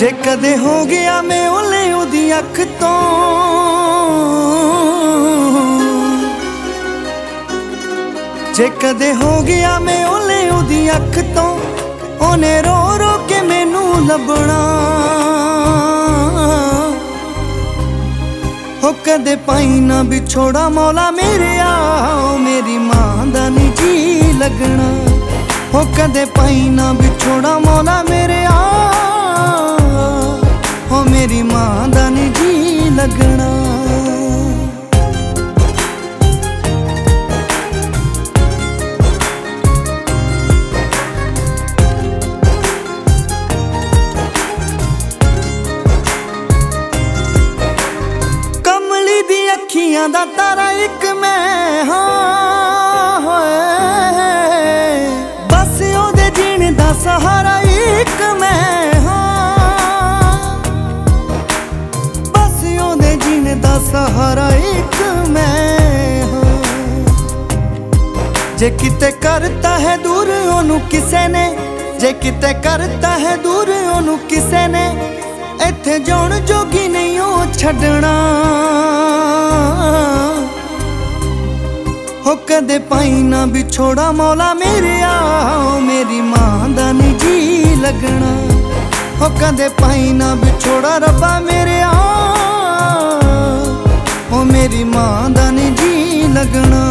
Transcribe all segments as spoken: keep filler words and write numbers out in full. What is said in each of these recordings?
जे कदे हो गया मैं ओले ओदी अख तो, जे कदे हो गया मैं ओले ओदी अख तो, ओने रो रो के मैनू लभना। हो कदे पाई ना बिछोड़ा मौला मेरे आओ, मेरी मां दा नी जी लगना। हो कदे पाई ना बिछोड़ा मौला मेरे आओ, हो मेरी मां दा नी जी लगना। कमली दी अखियां दा तारा एक मैं हाँ, बस ओदे जीने दा सहारा एक मैं हाँ, बस ओदे जीने दा सहारा एक मैं हाँ। जे किते करता है दूर ओनू किसे ने, जे किते करता है दूर ओनू किसे ने, इत्थे जाउण जोगी नहीं ओ छड्डना। हो कदे पाई ना बिछोड़ा मौला मेरे आओ, मेरी मां दा नी जी लगना। हो कदे पाई ना बिछोड़ा रब्बा मेरे आओ, हो मेरी मां दा नी जी लगना।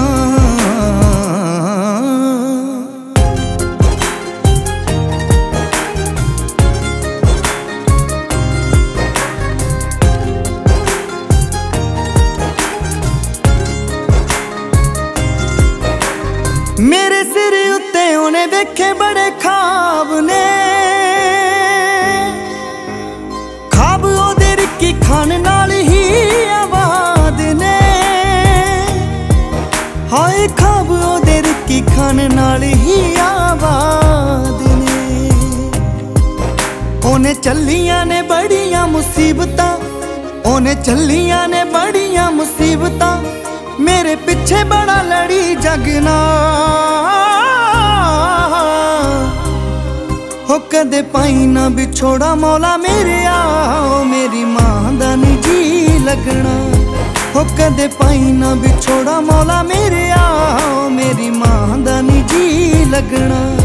मेरे सिर उत्ते उन्हें देखे बड़े ख्वाब ने, ख्वाब ओदे रिक्की खान नाल ही आबाद ने। हाय ख्वाब ओदे रिक्की खान नाल ही आबाद ने। ओने चलियां ने बड़ियां मुसीबतां, ओने चलियां ने बड़ियां मुसीबतां, मेरे पिछे बड़ा लड़ी जगना। हो कदे पाई ना बिछोड़ा मौला मेरे आओ, मेरी मां दा नी जी लगना। हो कदे पाई ना बिछोड़ा मौला मेरे आओ, मेरी मां दा नी जी लगना।